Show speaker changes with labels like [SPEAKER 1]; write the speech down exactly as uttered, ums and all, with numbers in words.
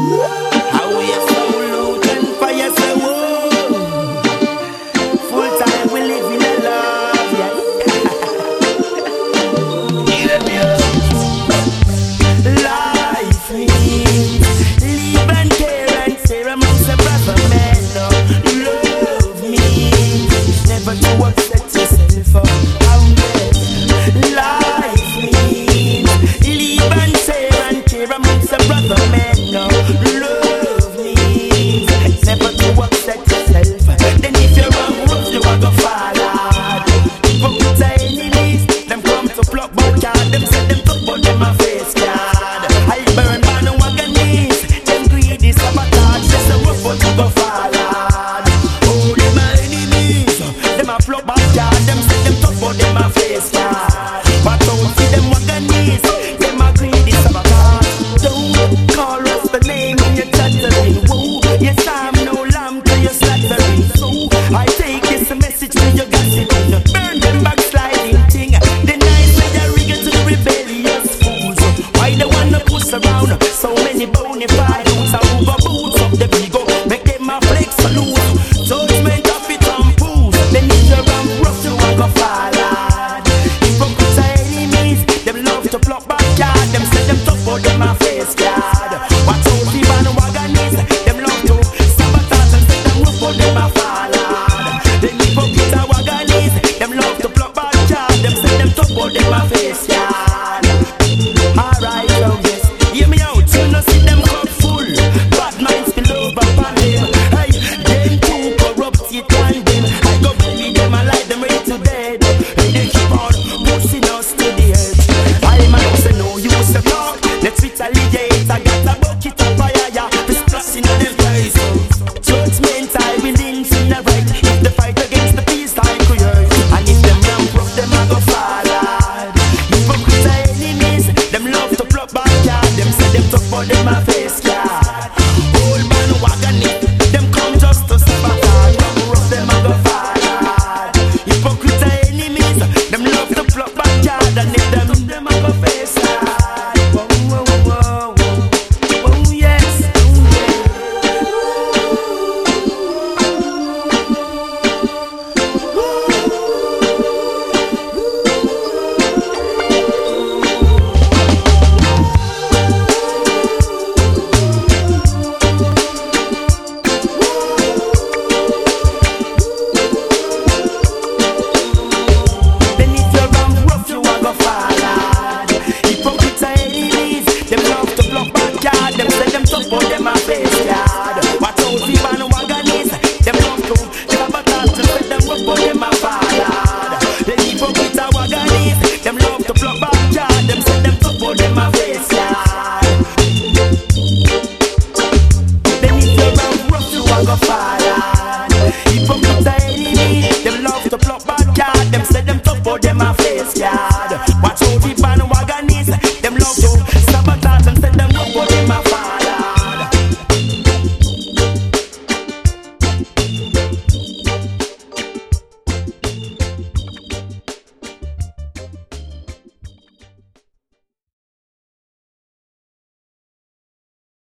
[SPEAKER 1] How we are so loud and fire so warm. Full time we live in a love, yeah. Life means live and care and share amongst the brother men. No, love means never to upset yourself up. Life means live and share and care amongst the brother men. No, love means never to upset yourself. Then if you're wrong, rough, you are gonna fall hard. Hypocrites are enemies, them come to pluck back card. Them say them talk but them a face card. I burn man and wagonese, them greedy sabotage. They say rough but you go fall hard. Oh, them are enemies, them a pluck back card. Them say them talk but them a face card. But don't see them wagonese, them a greedy sabotage. Don't call us the name when you're chattering. Whoa, yes I'm no lamb to your slaughtering. So I take this message to your gossiping. Burn them backsliding thing. The nice way they rigor to the rebellious fools. Why they wanna push around so many bony files? I over boots up the ego, make them a flex loose. Judgment of it on fools. Then if you're on rough, you a go fall hard. Hypocrites are enemies, them love to pluck back card. Them say them tough but them a face card. Watch out the man wagonese, them love to sabotage and say them rough but them a fall hard. The hypocrites are wagonese, them love to pluck back card. Them say them tough but them a face card. Alright, so yes, hear me out, you know see them cup full. Bad minds spill over upon them. Hey, them too corrupt, it and them. I go bury them alive, them ready to dead. Hey, they keep on pushing us to the edge. I man say no, you say talk. Let's retaliate, I got a bucket of fire, yeah. This splashing on them face. Judgment, I will incinerate. If the fight against the peace, I create. And if them young rough, them I go fall hard. Hypocrites are enemies, them love to pluck back yard. Them say them tough but them a face